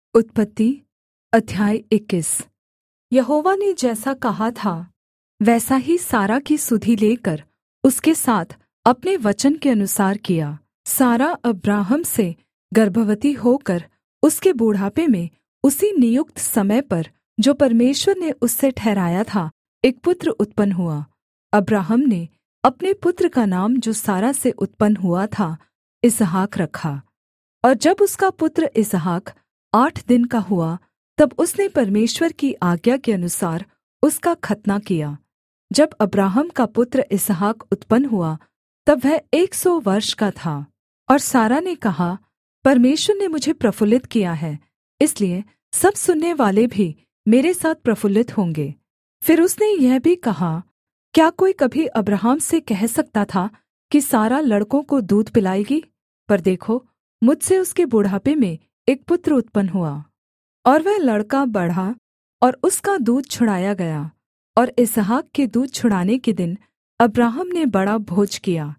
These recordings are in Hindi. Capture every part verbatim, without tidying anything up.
उत्पत्ति अध्याय इक्कीस। यहोवा ने जैसा कहा था वैसा ही सारा की सुधि लेकर उसके साथ अपने वचन के अनुसार किया। सारा अब्राहम से गर्भवती होकर उसके बुढ़ापे में उसी नियुक्त समय पर जो परमेश्वर ने उससे ठहराया था एक पुत्र उत्पन्न हुआ। अब्राहम ने अपने पुत्र का नाम जो सारा से उत्पन्न हुआ था इसहाक रखा। और जब उसका पुत्र इसहाक आठ दिन का हुआ तब उसने परमेश्वर की आज्ञा के अनुसार उसका खतना किया। जब अब्राहम का पुत्र इसहाक उत्पन्न हुआ तब वह एक सौ वर्ष का था। और सारा ने कहा, परमेश्वर ने मुझे प्रफुल्लित किया है, इसलिए सब सुनने वाले भी मेरे साथ प्रफुल्लित होंगे। फिर उसने यह भी कहा, क्या कोई कभी अब्राहम से कह सकता था कि सारा लड़कों को दूध पिलाएगी? पर देखो, मुझसे उसके बुढ़ापे में एक पुत्र उत्पन्न हुआ। और वह लड़का बढ़ा और उसका दूध छुड़ाया गया। और इसहाक के दूध छुड़ाने के दिन अब्राहम ने बड़ा भोज किया।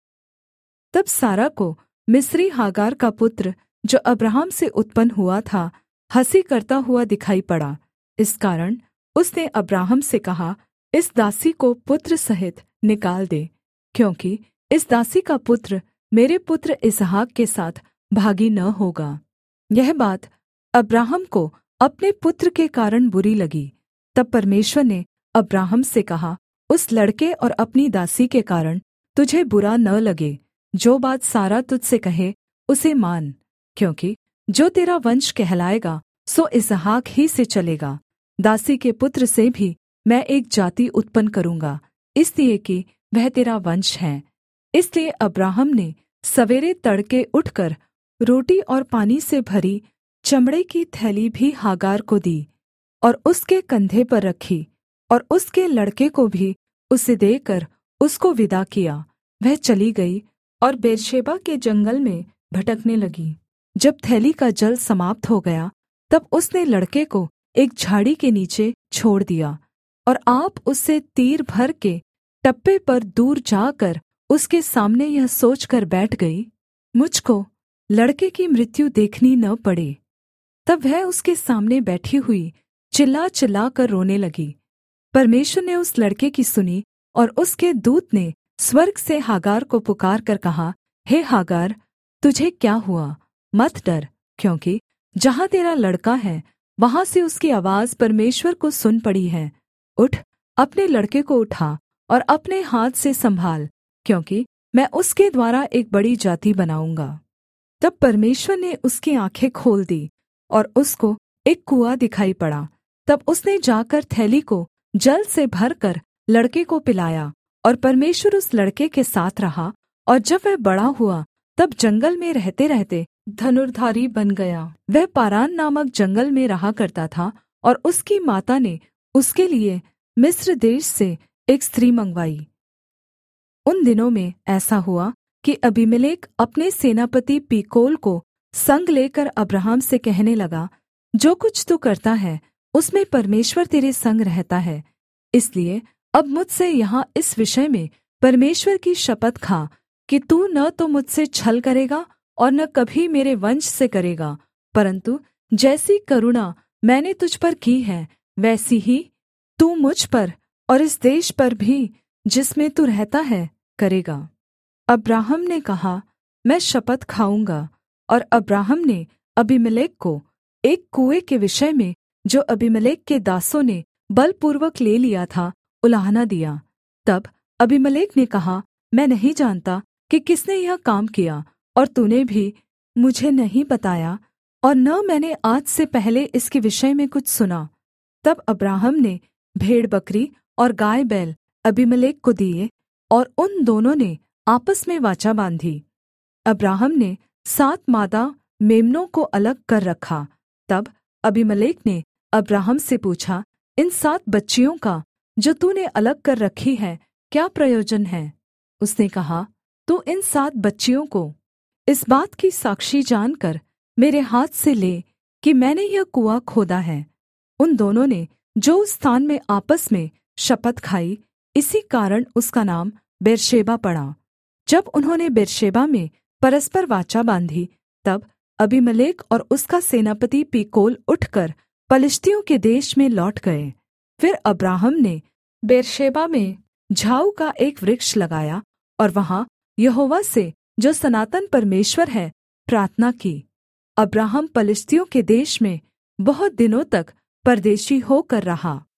तब सारा को मिस्री हागार का पुत्र जो अब्राहम से उत्पन्न हुआ था हँसी करता हुआ दिखाई पड़ा। इस कारण उसने अब्राहम से कहा, इस दासी को पुत्र सहित निकाल दे, क्योंकि इस दासी का पुत्र मेरे पुत्र इसहाक के साथ भागी न होगा। यह बात अब्राहम को अपने पुत्र के कारण बुरी लगी। तब परमेश्वर ने अब्राहम से कहा, उस लड़के और अपनी दासी के कारण तुझे बुरा न लगे। जो बात सारा तुझसे कहे उसे मान, क्योंकि जो तेरा वंश कहलाएगा सो इसहाक ही से चलेगा। दासी के पुत्र से भी मैं एक जाति उत्पन्न करूँगा, इसलिए कि वह तेरा वंश है। इसलिए अब्राहम ने सवेरे तड़के उठकर रोटी और पानी से भरी चमड़े की थैली भी हागार को दी और उसके कंधे पर रखी, और उसके लड़के को भी उसे देकर उसको विदा किया। वह चली गई और बेर्शेबा के जंगल में भटकने लगी। जब थैली का जल समाप्त हो गया तब उसने लड़के को एक झाड़ी के नीचे छोड़ दिया। और आप उससे तीर भर के टप्पे पर दूर जाकर उसके सामने यह सोचकर बैठ गई, मुझको लड़के की मृत्यु देखनी न पड़े। तब वह उसके सामने बैठी हुई चिल्ला चिल्ला कर रोने लगी। परमेश्वर ने उस लड़के की सुनी, और उसके दूत ने स्वर्ग से हागार को पुकार कर कहा, हे हागार, तुझे क्या हुआ? मत डर, क्योंकि जहाँ तेरा लड़का है वहाँ से उसकी आवाज परमेश्वर को सुन पड़ी है। उठ, अपने लड़के को उठा और अपने हाथ से संभाल, क्योंकि मैं उसके द्वारा एक बड़ी जाति बनाऊँगा। तब परमेश्वर ने उसकी आँखें खोल दी और उसको एक कुआँ दिखाई पड़ा। तब उसने जाकर थैली को जल से भरकर लड़के को पिलाया, और परमेश्वर उस लड़के के साथ रहा। और जब वह बड़ा हुआ तब जंगल में रहते रहते धनुर्धारी बन गया। वह पारान नामक जंगल में रहा करता था, और उसकी माता ने उसके लिए मिस्र देश से एक स्त्री मंगवाई। उन दिनों में ऐसा हुआ कि अबीमेलेक अपने सेनापति पीकोल को संग लेकर अब्राहम से कहने लगा, जो कुछ तू करता है उसमें परमेश्वर तेरे संग रहता है। इसलिए अब मुझसे यहाँ इस विषय में परमेश्वर की शपथ खा कि तू न तो मुझसे छल करेगा और न कभी मेरे वंश से करेगा, परन्तु जैसी करुणा मैंने तुझ पर की है वैसी ही तू मुझ पर और इस देश पर भी जिसमें तू रहता है करेगा। अब्राहम ने कहा, मैं शपथ खाऊंगा। और अब्राहम ने अबीमेलेक को एक कुएँ के विषय में जो अबीमेलेक के दासों ने बलपूर्वक ले लिया था उलाहना दिया। तब अबीमेलेक ने कहा, मैं नहीं जानता कि किसने यह काम किया, और तूने भी मुझे नहीं बताया, और न मैंने आज से पहले इसके विषय में कुछ सुना। तब अब्राहम ने भेड़ बकरी और गाय बैल अबीमेलेक को दिए, और उन दोनों ने आपस में वाचा बांधी। अब्राहम ने सात मादा मेम्नों को अलग कर रखा। तब अबीमेलेक ने अब्राहम से पूछा, इन सात बच्चियों का जो तूने अलग कर रखी है क्या प्रयोजन है? उसने कहा, तू इन सात बच्चियों को इस बात की साक्षी जानकर मेरे हाथ से ले कि मैंने यह कुआँ खोदा है। उन दोनों ने जो उस स्थान में आपस में शपथ खाई, इसी कारण उसका नाम बेर्शेबा पड़ा। जब उन्होंने बेर्शेबा में परस्पर वाचा बाँधी, तब अबीमेलेक और उसका सेनापति पीकोल उठकर पलिश्तियों के देश में लौट गए। फिर अब्राहम ने बेर्शेबा में झाऊ का एक वृक्ष लगाया और वहाँ यहोवा से, जो सनातन परमेश्वर है, प्रार्थना की। अब्राहम पलिश्तियों के देश में बहुत दिनों तक परदेशी होकर रहा।